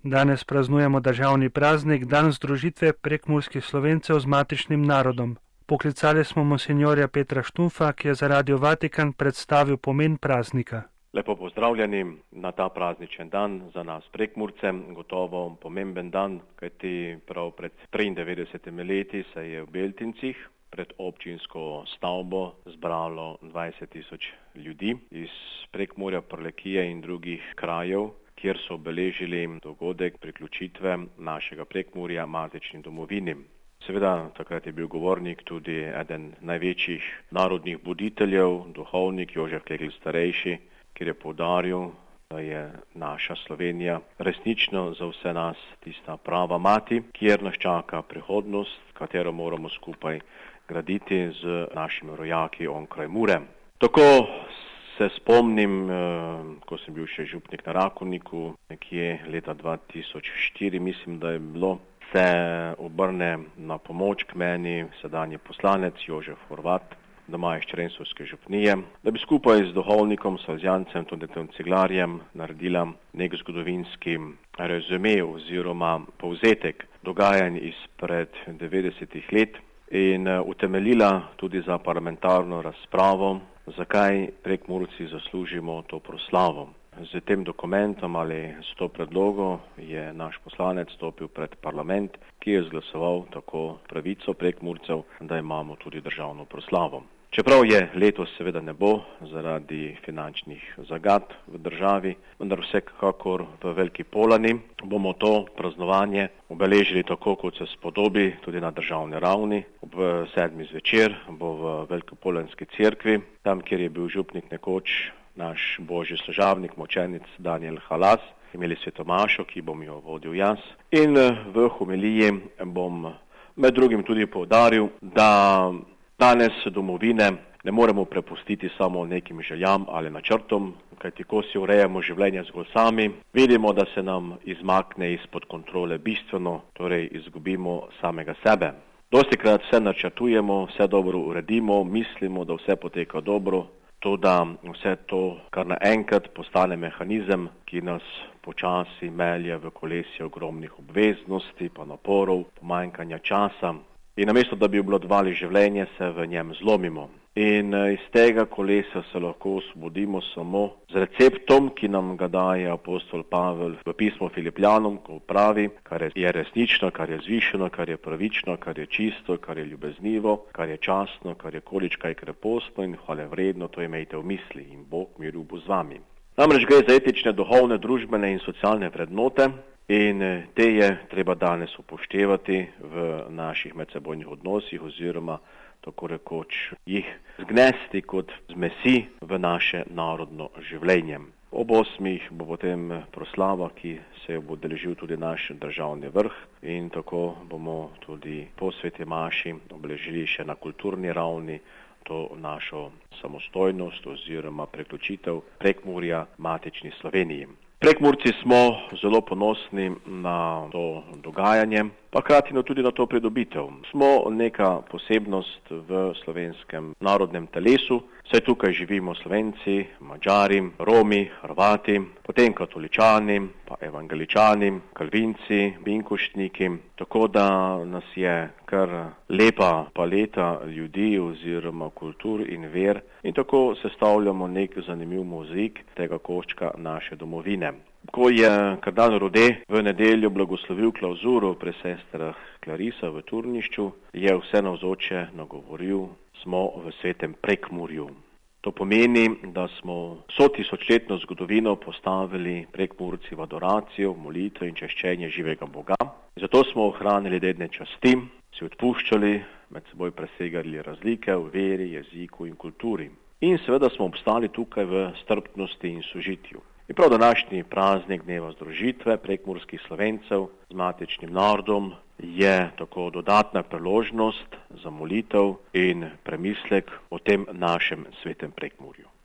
Danes praznujemo državni praznik, dan združitve prekmurskih Slovencev z matičnim narodom. Poklicali smo monsinjorja Petra Štumpfa, ki je za Radio Vatikan predstavil pomen praznika. Lepo pozdravljeni na ta prazničen dan za nas Prekmurce, gotovo pomemben dan, kajti prav pred 93 leti se je v Beltincih pred občinsko stavbo zbralo 20.000 ljudi iz Prekmurja, Prlekije in drugih krajev, kjer so obeležili dogodek priključitve našega Prekmurja matični domovini. Seveda, takrat je bil govornik tudi eden največjih narodnih buditeljev, duhovnik Jožef Klekl starejši, kjer je poudaril, da je naša Slovenija resnično za vse nas tista prava mati, kjer nas čaka prihodnost, katero moramo skupaj graditi z našimi rojaki onkraj Mure. Tako se spomnim, ko sem bil še župnik na Rakovniku, nekje leta 2004, mislim, da je bilo, se obrne na pomoč k meni sedanji poslanec Jožef Horvat, doma iz Črensovske župnije, da bi skupaj z duhovnikom, salzijancem, tudi tem ciglarjem naredila nek zgodovinski rezime oziroma povzetek dogajanj izpred 90 let in utemeljila tudi za parlamentarno razpravo, zakaj Prekmurci zaslužimo to proslavo. Z tem dokumentom ali s to predlogo je naš poslanec stopil pred parlament, ki je izglasoval tako pravico Prekmurcev, da imamo tudi državno proslavo. Čeprav je letos seveda ne bo zaradi finančnih zagad v državi, vendar vsekakor v Veliki Polani bomo to praznovanje obeležili tako, kot se spodobi, tudi na državni ravni. Ob 7. zvečer bo v Velikopolanski cerkvi, tam, kjer je bil župnik nekoč naš božji služabnik, močenic Daniel Halas, imeli svetomašo, ki bom jo vodil jaz. In v homiliji bom med drugim tudi poudaril, da danes domovine ne moremo prepustiti samo nekim željam ali načrtom, kajti ko si urejamo življenje zgolj sami, vidimo, da se nam izmakne izpod kontrole bistveno, torej izgubimo samega sebe. Dostikrat vse načrtujemo, vse dobro uredimo, mislimo, da vse poteka dobro, to, da vse to kar naenkrat postane mehanizem, ki nas počasi melje v kolesje ogromnih obveznosti, pa naporov, pomanjkanja časa. In namesto, da bi obvladovali življenje, se v njem zlomimo. In iz tega kolesa se lahko osvobodimo samo z receptom, ki nam ga daje apostol Pavel v pismu Filipljanom, ko pravi, kar je resnično, kar je zvišeno, kar je pravično, kar je čisto, kar je ljubeznivo, kar je častno, kar je količkaj krepostno in hvalevredno, to imejte v misli in Bog miru bo z vami. Namreč gre za etične, duhovne, družbene in socialne vrednote, in te je treba danes upoštevati v naših medsebojnih odnosih oziroma tako rekoč jih zgnesti kot zmesi v naše narodno življenje. Ob 8. bo potem proslava, ki se jo bo udeležil tudi naš državni vrh in tako bomo tudi po sveti maši obeležili še na kulturni ravni to našo samostojnost oziroma priključitev Prekmurja matični Sloveniji. Prekmurci smo zelo ponosni na to dogajanje, pa hkrati tudi na to pridobitev. Smo neka posebnost v slovenskem narodnem telesu, saj tukaj živimo Slovenci, Madžari, Romi, Hrvati, potem katoličani, pa evangeličani, kalvinci, binkoštniki, tako da nas je kar lepa paleta ljudi oziroma kultur in ver in tako sestavljamo nek zanimiv mozaik tega koščka naše domovine. Ko je kardinal Rode v nedeljo blagoslovil klavzuro pri sestrah Clarisa v Turnišču, je vse navzoče nagovoril, smo v svetem Prekmurju. To pomeni, da smo tisočletno zgodovino postavili Prekmurci v adoracijo, molitvo in češčenje živega Boga. Zato smo ohranili dedne časti, si odpuščali, med seboj presegali razlike v veri, jeziku in kulturi. In seveda smo obstali tukaj v strpnosti in sožitju. In prav današnji praznik dneva združitve prekmurskih Slovencev z matičnim narodom je tako dodatna priložnost za molitev in premislek o tem našem svetem Prekmurju.